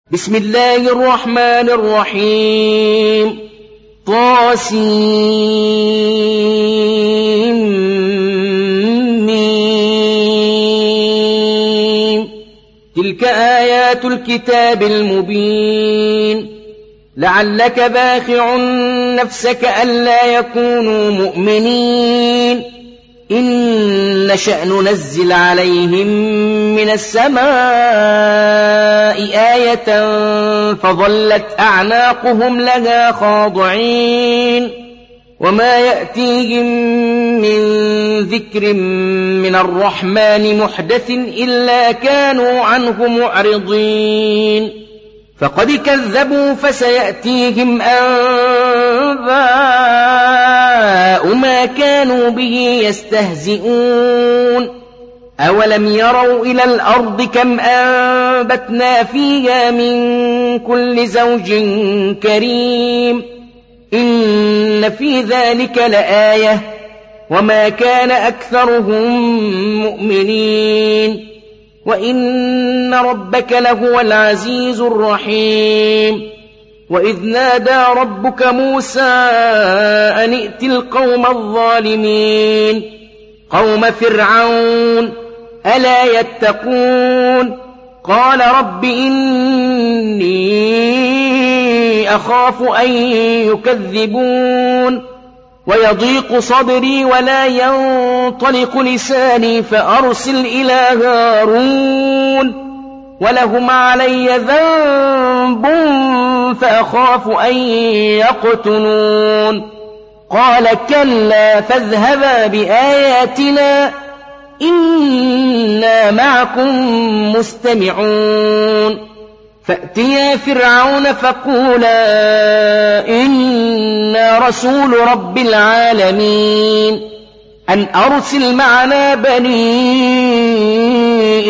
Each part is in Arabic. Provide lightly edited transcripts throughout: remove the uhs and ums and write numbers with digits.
بسم الله الرحمن الرحيم طاسيم تلك آيات الكتاب المبين لعلك باخع نفسك ألا يكونوا مؤمنين إن نشأ ننزل عليهم من السماء آية فظلت أعناقهم لها خاضعين وما يأتيهم من ذكر من الرحمن محدث إلا كانوا عنه معرضين فقد كذبوا فسيأتيهم أنباء ما كانوا به يستهزئون أولم يروا إلى الأرض كم أنبتنا فيها من كل زوج كريم إن في ذلك لآية وما كان أكثرهم مؤمنين وإن ربك لهو العزيز الرحيم وإذ نادى ربك موسى أن ائت القوم الظالمين قوم فرعون ألا يتقون قال رب إني أخاف أن يكذبون ويضيق صدري ولا ينطلق لساني فأرسل إلى هارون ولهم علي ذنب فأخاف أن يقتلون قال كلا فاذهبا بآياتنا إنا معكم مستمعون فأتيا فرعون فقولا إنا رسول رب العالمين أن أرسل معنا بني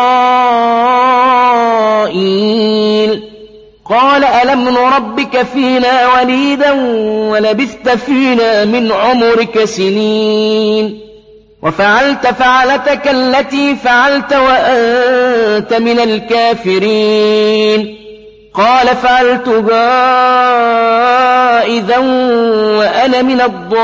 إسرائيل قال ألم نربك فينا وليدا ولبثت فينا من عمرك سنين وفعلت فعلتك التي فعلت وأنت من الكافرين قال فعلتها إذا وأنا من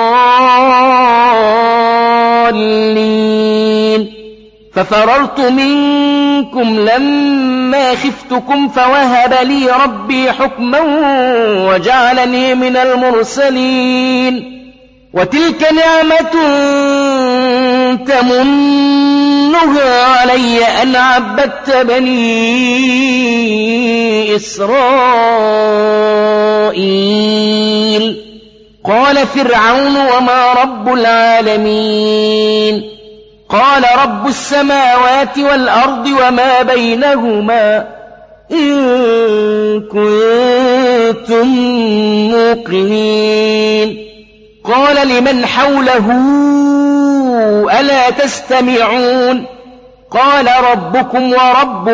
الضالين ففررت منكم لما خفتكم فوهب لي ربي حكما وجعلني من المرسلين وتلك نعمة تمنها علي أن عبدت بني إسرائيل قال فرعون وما رب العالمين قال رب السماوات والأرض وما بينهما إن كنتم موقنين قال لمن حوله ألا تستمعون قال ربكم ورب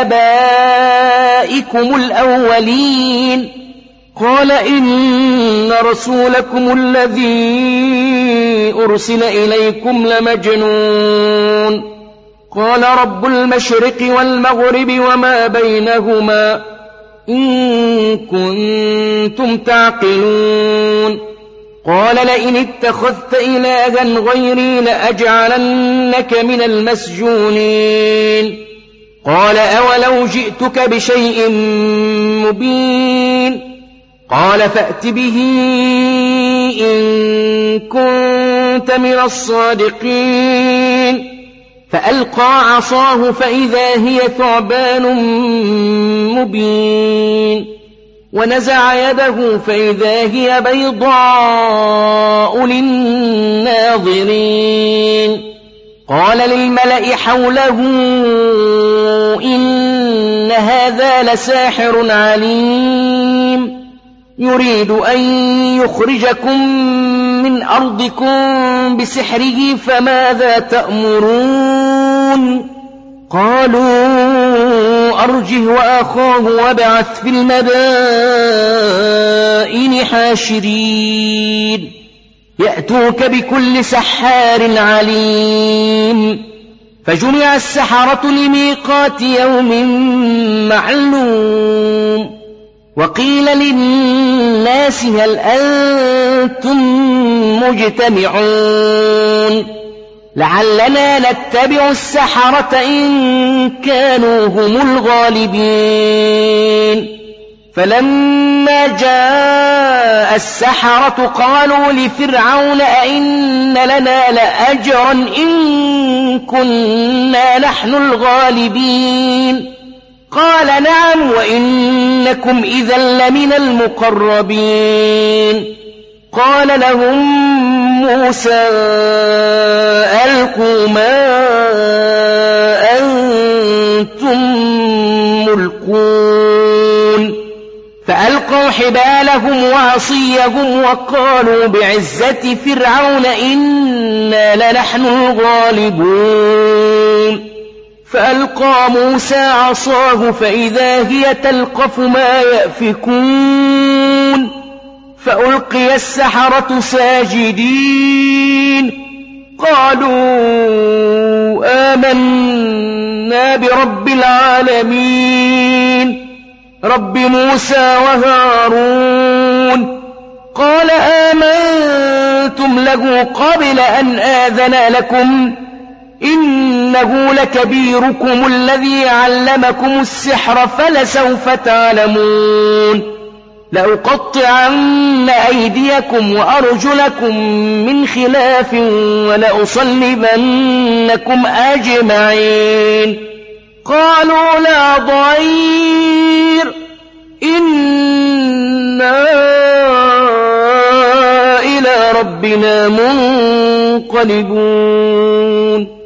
آبائكم الأولين قال إن رسولكم الذي أرسل إليكم لمجنون قال رب المشرق والمغرب وما بينهما إن كنتم تعقلون قال لئن اتخذت إلها غيري لأجعلنك من المسجونين قال أولو جئتك بشيء مبين قال فأت به إن كنت من الصادقين فألقى عصاه فإذا هي ثعبان مبين ونزع يده فإذا هي بيضاء للناظرين قال للملأ حوله إن هذا لساحر عليم يريد أن يخرجكم من أرضكم بسحره فماذا تأمرون قالوا أرجه وأخاه وابعث في المدائن حاشرين يأتوك بكل سحار عليم فجمع السحرة لميقات يوم معلوم وقيل للناس هل أنتم مجتمعون لعلنا نتبع السحرة إن كانوا هم الغالبين فلما جاء السحرة قالوا لفرعون أئن لنا لأجرا إن كنا نحن الغالبين قال نعم وإنكم إذا لمن المقربين قال لهم موسى ألقوا ما أنتم ملقون فألقوا حبالهم وعصيهم وقالوا بعزة فرعون إنا لنحن الغالبون فألقى موسى عصاه فإذا هي تلقف ما يأفكون فألقي السحرة ساجدين قالوا آمنا برب العالمين رب موسى وهارون قال آمنتم له قبل أن آذن لكم إنه لكبيركم الذي علمكم السحر فلسوف تعلمون لأقطعن أيديكم وأرجلكم من خلاف ولأصلبنكم أجمعين قالوا لا ضير إنا إلى ربنا منقلبون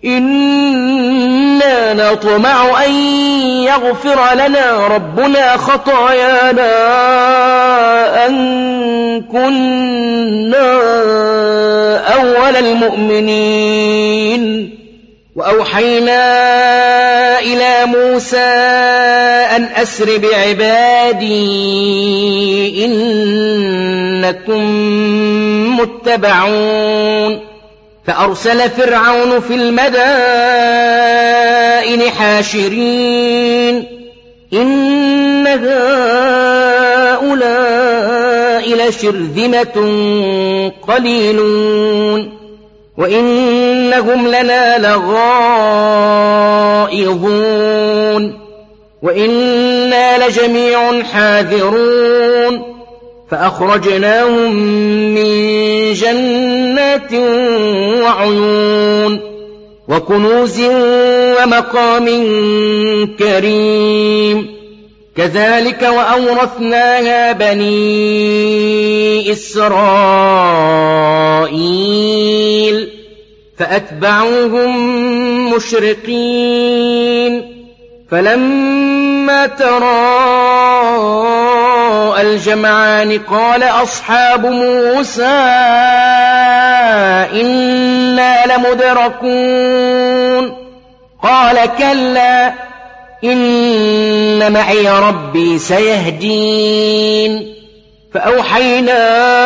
إنا نطمع أن يغفر لنا ربنا خطايانا أن كنا أول المؤمنين وأوحينا إلى موسى أن أسر بعبادي إنكم متبعون فأرسل فرعون في المدائن حاشرين إن هؤلاء لشرذمة قليلون وإنهم لنا لغائظون وإنا لجميع حاذرون فأخرجناهم من جنات وعيون وكنوز ومقام كريم كذلك وأورثناها بني إسرائيل فأتبعوهم مشرقين فلما تراءى الجمعان قال أصحاب موسى إنا لمدركون قال كلا إن معي ربي سيهدين فأوحينا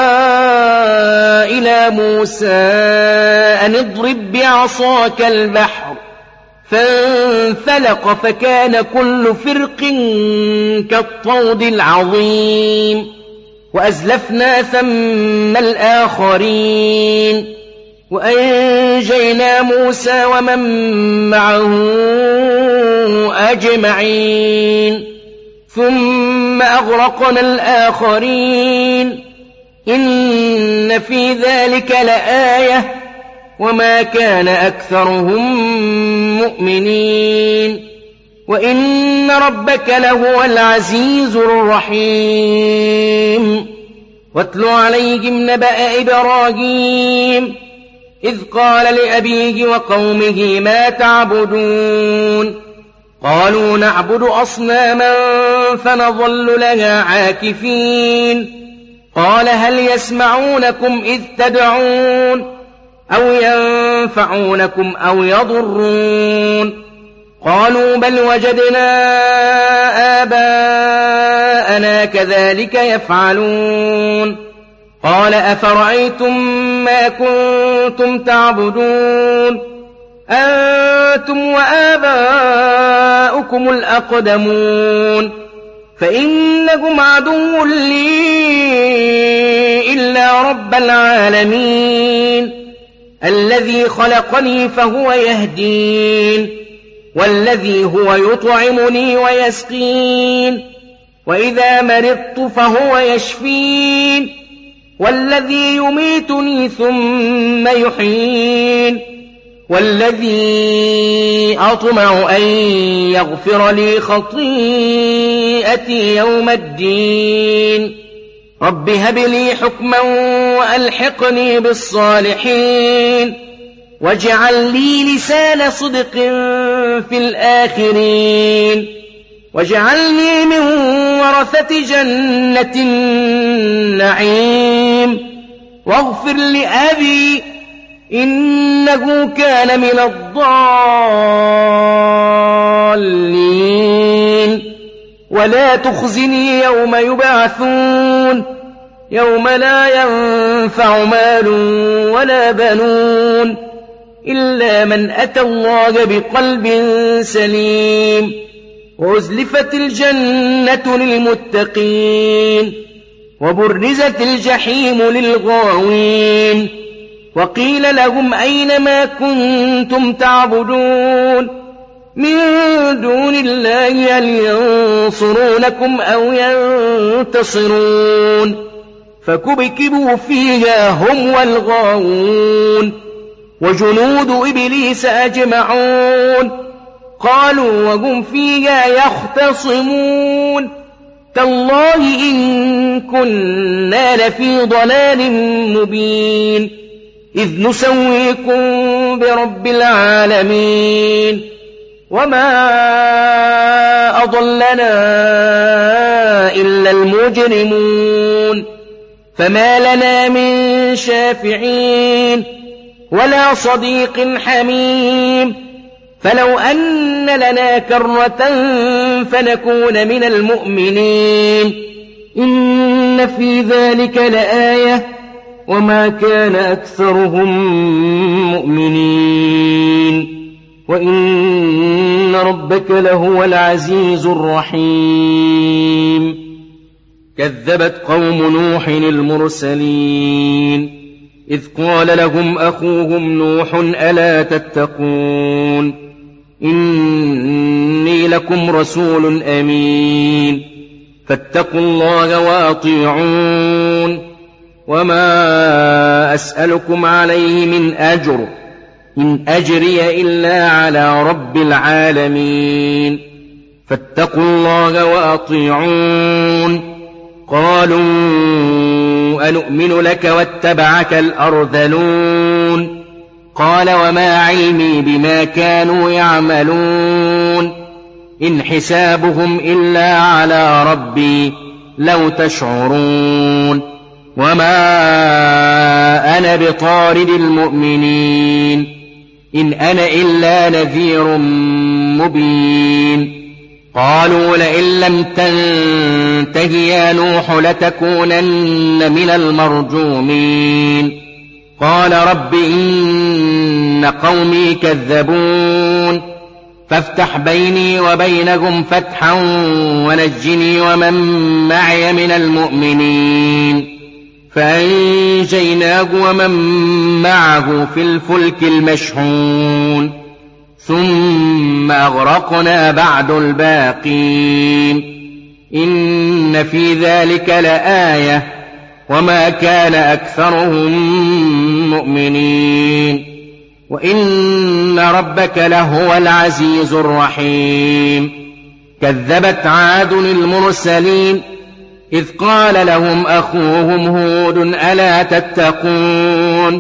إلى موسى أن اضرب بعصاك البحر فانفلق فكان كل فرق كالطود العظيم وأزلفنا ثم الآخرين وأنجينا موسى ومن معه أجمعين ثم أغرقنا الآخرين إن في ذلك لآية وما كان أكثرهم مؤمنين وإن ربك لهو العزيز الرحيم واتل عليهم نبأ إبراهيم إذ قال لأبيه وقومه ما تعبدون قالوا نعبد أصناما فنظل لها عاكفين قال هل يسمعونكم إذ تدعون أو ينفعونكم أو يضرون قالوا بل وجدنا آباءنا كذلك يفعلون قال أفرأيتم ما كنتم تعبدون أنتم وآباؤكم الأقدمون فإنكم عدو لي إلا رب العالمين الذي خلقني فهو يهدين والذي هو يطعمني ويسقين وإذا مرضت فهو يشفين والذي يميتني ثم يحيين والذي أطمع أن يغفر لي خطيئتي يوم الدين رب هب لي حكما وألحقني بالصالحين واجعل لي لسان صدق في الآخرين واجعلني من ورثة جنة النعيم واغفر لأبي إنه كان من الضالين ولا تخزني يوم يبعثون يوم لا ينفع مال ولا بنون إلا من أتى الله بقلب سليم وأزلفت الجنة للمتقين وبرزت الجحيم للغاوين وقيل لهم أين ما كنتم تعبدون من دون الله هل ينصرونكم أو ينتصرون فكبكبوا فيها هم والغاوون وجنود إبليس أجمعون قالوا وهم فيها يختصمون تالله إن كنا لفي ضلال مبين إذ نسويكم برب العالمين وما أضلنا إلا المجرمون فما لنا من شافعين ولا صديق حميم فلو أن لنا كرة فنكون من المؤمنين إن في ذلك لآية وما كان أكثرهم مؤمنين وإن ربك لهو العزيز الرحيم كذبت قوم نوح المرسلين إذ قال لهم أخوهم نوح ألا تتقون إني لكم رسول أمين فاتقوا الله وأطيعون وما أسألكم عليه من أجر إن أجري إلا على رب العالمين فاتقوا الله وأطيعون قالوا أنؤمن لك واتبعك الأرذلون قال وما علمي بما كانوا يعملون إن حسابهم إلا على ربي لو تشعرون وما أنا بطارد المؤمنين إن أنا إلا نذير مبين قالوا لئن لم تنته يا نوح لتكونن من المرجومين قال رب إن قومي كذبون فافتح بيني وبينهم فتحا ونجني ومن معي من المؤمنين فأنجيناه ومن معه في الفلك المشحون ثم أغرقنا بعد الباقين إن في ذلك لآية وما كان أكثرهم مؤمنين وإن ربك لهو العزيز الرحيم كذبت عاد المرسلين إذ قال لهم أخوهم هود ألا تتقون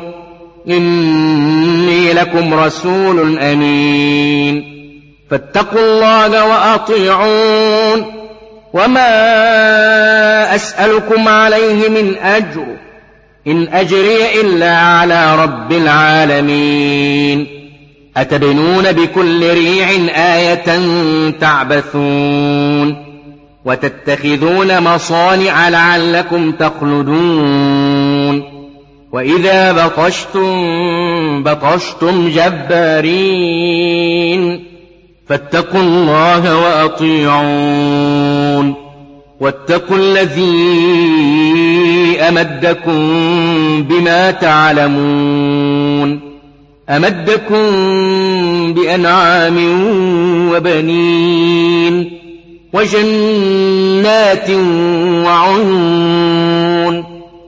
إني لكم رسول أمين فاتقوا الله وأطيعون وما أسألكم عليه من أجر إن أجري إلا على رب العالمين أتبنون بكل ريع آية تعبثون وتتخذون مصانع لعلكم تخلدون وإذا بطشتم جبارين فاتقوا الله وأطيعون واتقوا الذي أمدكم بما تعلمون أمدكم بأنعام وبنين وجنات وعيون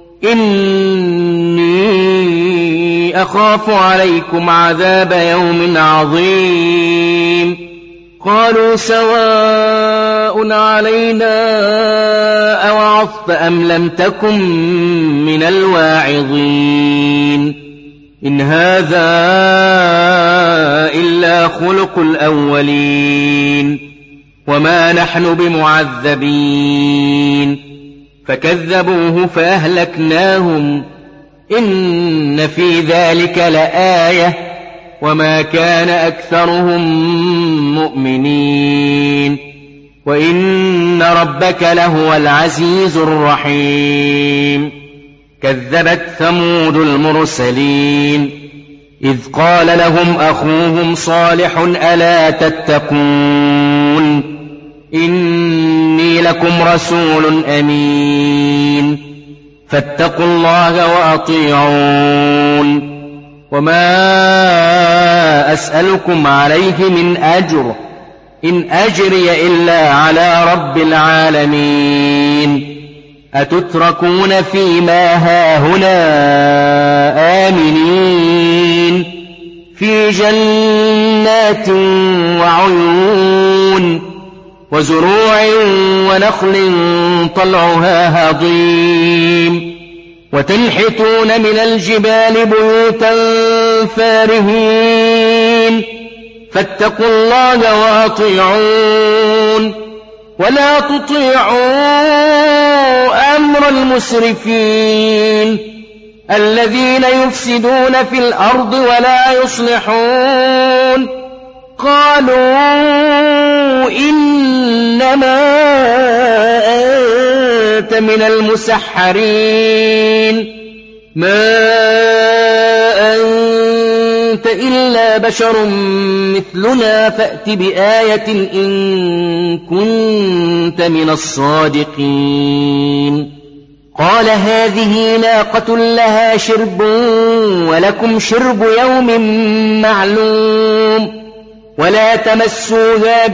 إني أخاف عليكم عذاب يوم عظيم قالوا سواء علينا أوعظت أم لم تكن من الواعظين إن هذا إلا خلق الأولين وما نحن بمعذبين فكذبوه فأهلكناهم إن في ذلك لآية وما كان أكثرهم مؤمنين وإن ربك لهو العزيز الرحيم كذبت ثمود المرسلين إذ قال لهم أخوهم صالح ألا تتقون إني لكم رسول أمين فاتقوا الله وأطيعون وما أسألكم عليه من أجر إن أجري إلا على رب العالمين أتتركون فيما هاهنا آمنين في جنات وعيون وزروع ونخل طلعها هضيم وتنحتون من الجبال بيوتا فارهين فاتقوا الله وأطيعون ولا تطيعوا أمر المسرفين الذين يفسدون في الأرض ولا يصلحون قالوا إنما أنت من المسحرين ما أنت إلا بشر مثلنا فأت بآية إن كنت من الصادقين قال هذه ناقة لها شرب ولكم شرب يوم معلوم ولا تمسوها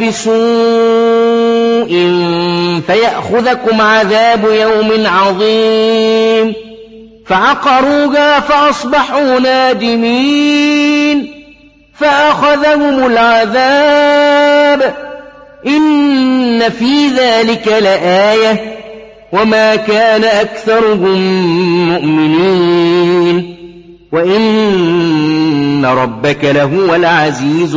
بسوء فيأخذكم عذاب يوم عظيم فعقروها فأصبحوا نادمين فأخذهم العذاب إن في ذلك لآية وما كان أكثرهم مؤمنين وإن ربك لهو العزيز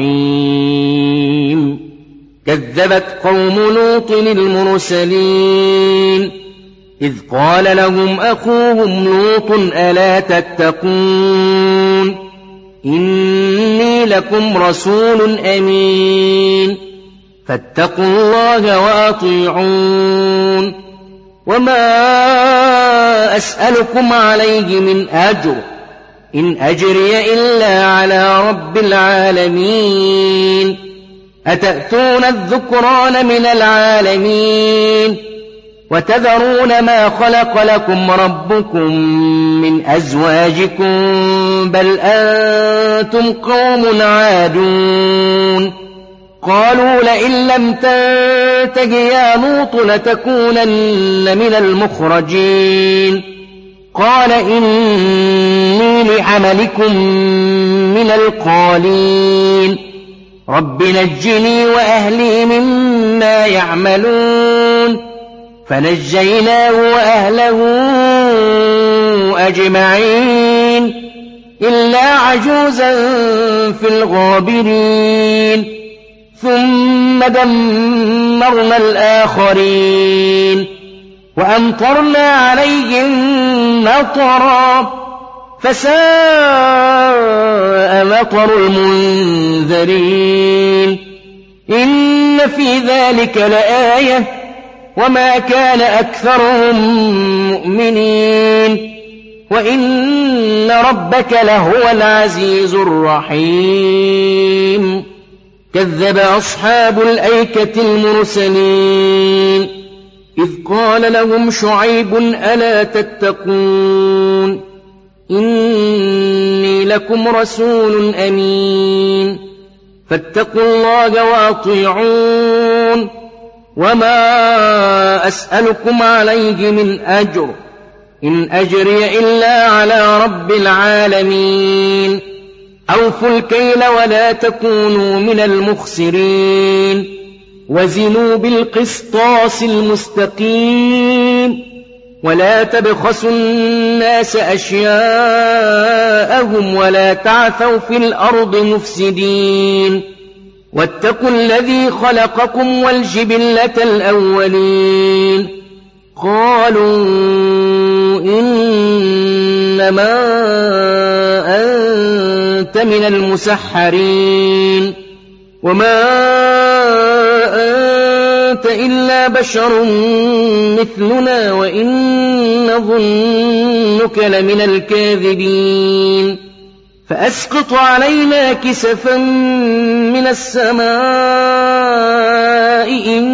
الرحيم كذبت قوم لوط المرسلين إذ قال لهم أخوهم لوط ألا تتقون إني لكم رسول أمين فاتقوا الله وأطيعون وما أسألكم عليه من أجر إن أجري إلا على رب العالمين أتأتون الذكران من العالمين وتذرون ما خلق لكم ربكم من أزواجكم بل أنتم قوم عادون قالوا لئن لم تنته يا لوط لتكونن من المخرجين قال إني لعملكم من القالين رب نجني وأهلي مما يعملون فنجيناه وأهله أجمعين إلا عجوزا في الغابرين ثم دمرنا الآخرين وأمطرنا عليهم مطرا فساء مطر المنذرين إن في ذلك لآية وما كان أكثرهم مؤمنين وإن ربك لهو العزيز الرحيم كذب أصحاب الأيكة المرسلين قال لهم شعيب ألا تتقون إني لكم رسول أمين فاتقوا الله وأطيعون وما أسألكم عليه من أجر إن أجري إلا على رب العالمين أوفوا الكيل ولا تكونوا من المخسرين وزنوا بالقسطاس المستقيم ولا تبخسوا الناس أشياءهم ولا تعثوا في الأرض مفسدين واتقوا الذي خلقكم والجبلة الأولين قالوا إنما أنت من المسحرين وما أنت إلا بشر مثلنا وإن نظنك لمن الكاذبين فأسقط علينا كسفا من السماء إن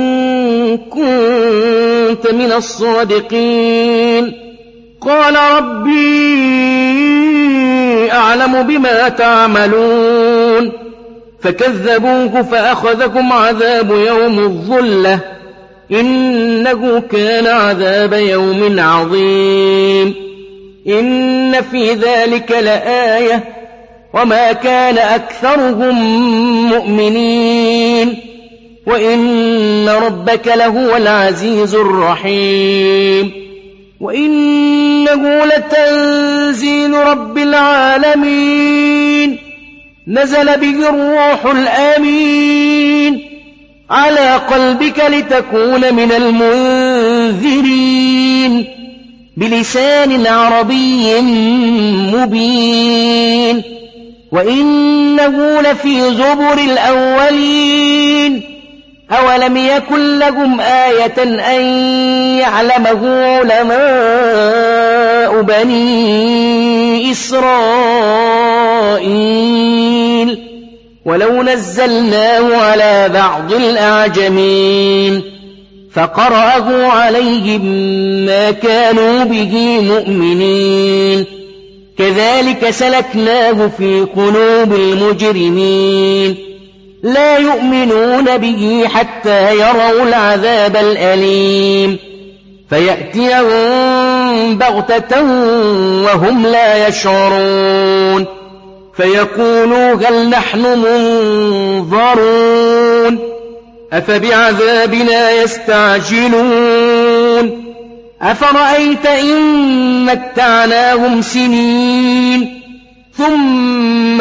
كنت من الصادقين قال ربي أعلم بما تعملون فكذبوه فأخذكم عذاب يوم الظلة إنه كان عذاب يوم عظيم إن في ذلك لآية وما كان أكثرهم مؤمنين وإن ربك لهو العزيز الرحيم وإنه لتنزيل رب العالمين نزل به الروح الأمين على قلبك لتكون من المنذرين بلسان عربي مبين وإنه لفي زبر الأولين أولم يكن لهم آية أن يعلمه علماء بني إسرائيل ولو نزلناه على بعض الأعجمين فقرأه عليهم ما كانوا به مؤمنين كذلك سلكناه في قلوب المجرمين لا يؤمنون به حتى يروا العذاب الأليم فيأتيهم بغتة وهم لا يشعرون فيقولوا هل نحن منظرون أفبعذابنا يستعجلون أفرأيت إن متعناهم سنين ثم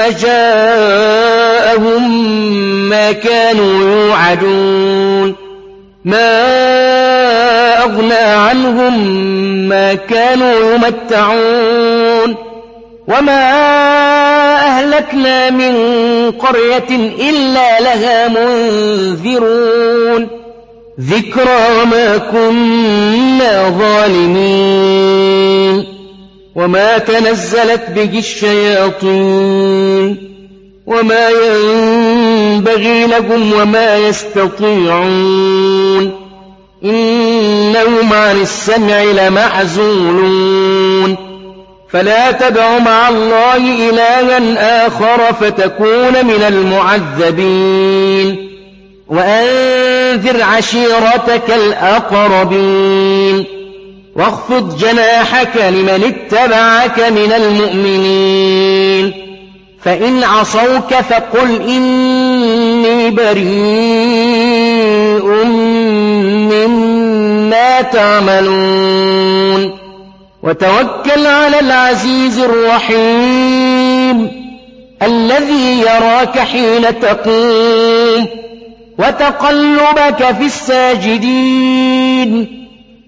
جاءهم ما كانوا يوعدون ما أغنى عنهم ما كانوا يمتعون وما أهلكنا من قرية إلا لها منذرون ذكرى ما كنا ظالمين وما تنزلت به الشياطين وما ينبغي لهم وما يستطيعون إنهم عن السمع لمعزولون فلا تدع مع الله إلها آخر فتكون من المعذبين وأنذر عشيرتك الأقربين واخفض جناحك لمن اتبعك من المؤمنين فإن عصوك فقل إني بريء مما تعملون وتوكل على العزيز الرحيم الذي يراك حين تقوم وتقلبك في الساجدين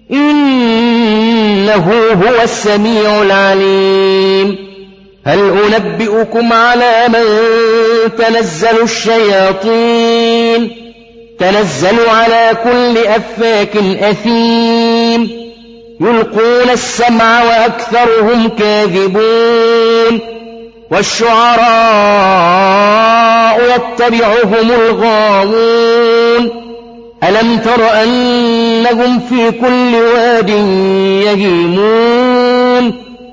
إنه هو السميع العليم هل أنبئكم على من تنزل الشياطين تنزل على كل أفاك أثيم يلقون السمع وأكثرهم كاذبون والشعراء يتبعهم الغاوون ألم تر أنهم في كل واد يهيمون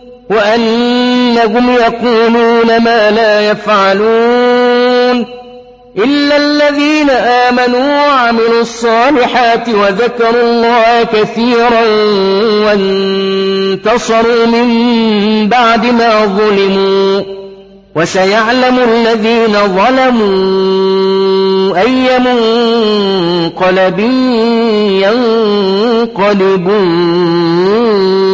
وأنهم يقولون ما لا يفعلون إلا الذين آمنوا وعملوا الصالحات وذكروا الله كثيرا وانتصروا من بعد ما ظلموا وسيعلم الذين ظلموا أي منقلب ينقلبون